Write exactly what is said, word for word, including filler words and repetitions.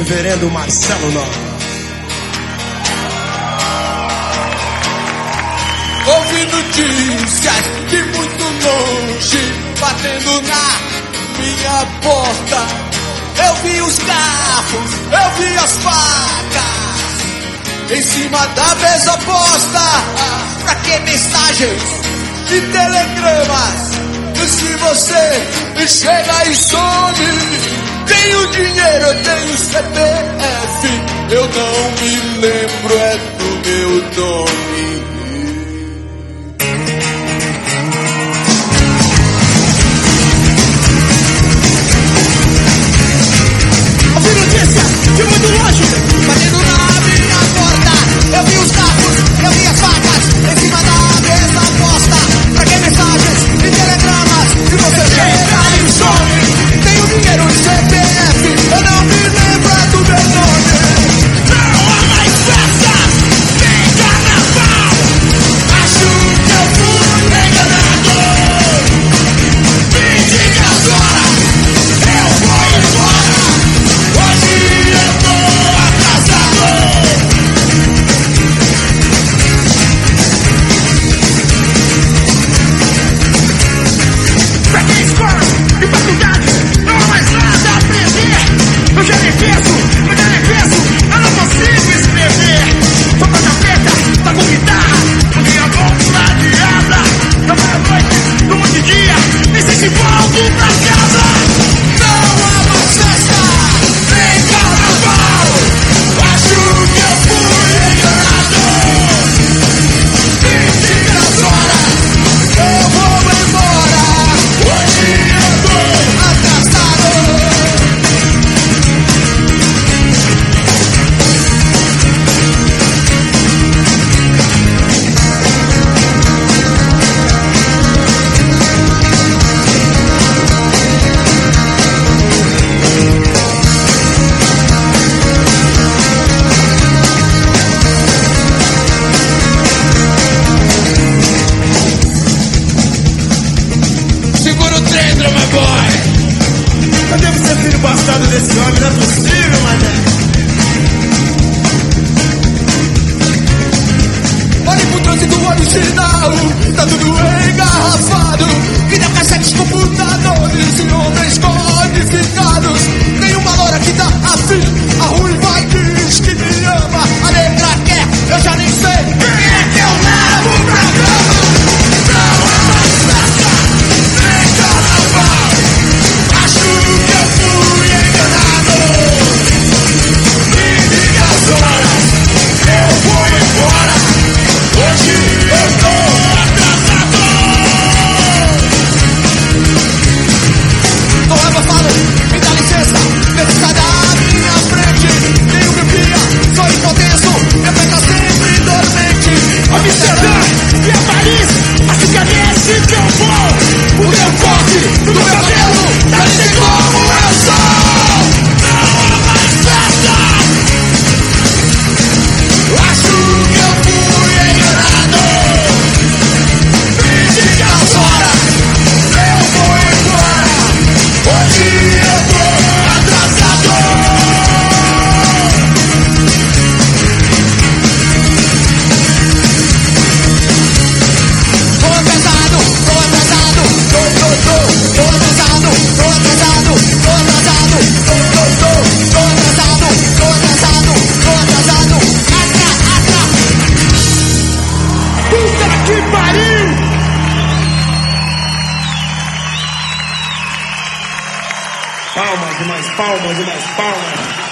Reverendo Marcelo Nova. Ouvi notícias de muito longe, batendo na minha porta. Eu vi os carros, eu vi as facas em cima da mesa posta. Pra que mensagens e telegramas se você chega e some? Tenho dinheiro, eu tenho C P F, eu não me lembro é do meu nome. Ouvi notícia de muito longe, batendo na minha porta. Eu vi os carros, eu vi as facas em cima da mesa posta. Pra que mensagens e telegramas se você chega e some? Tenho dinheiro e C P F, eu não me lembro é do meu nome. Não há mais festas, nem carnaval. Acho que eu fui enganado. Me diga agora, eu vou embora. Hoje eu tô atrasado. Pra quem escola e faculdade, não há mais nada a aprender. Eu já nem penso, eu já nem penso, eu não consigo escrever. Tô com a tapeta, tá com guitarra, um dia bom pra diabra. Na meia-noite, no monte de dia, nem sei se volto pra casa. Não há mais festa, nem carnaval. Acho que eu fui enganado. Me diga agora, eu vou embora. Hoje eu tô atrasado. Segura o trem, drama boy. Eu devo ser filho bastardo desse homem, não é possível, mané. Olhe pro trânsito original, tá tudo engarrafado. E na cassetes, computadores e homens codificados. Tem uma loura que tá afim, a ruiva diz que me ama. A negra quer, eu já nem sei quem é que eu levo pra cama. Não há mais festa, nem carnaval. Acho que eu fui enganado. Me diga as horas, eu vou embora. Hoje eu tô atrasado. Tô abafado, me dá licença, desce sai da minha frente. Tenho miopia, sou hipotenso, minha pé tá sempre dormente. Amsterdã e a Paris, assim que é nesse que eu vou. O meu corte, do meu cabelo, não sei como eu sou. Não há mais festa. Acho que eu fui enganado. Me diga as horas, eu vou embora. Hoje eu tô atrasado. Tô atrasado, tô atrasado, tô, tô, tô, tô atrasado, tô atrasado, tô atrasado, tô, tô, tô, tô atrasado, tô atrasado, tô atrasado, atra, atra. Puta que pariu! Palmas e mais palmas e mais palmas.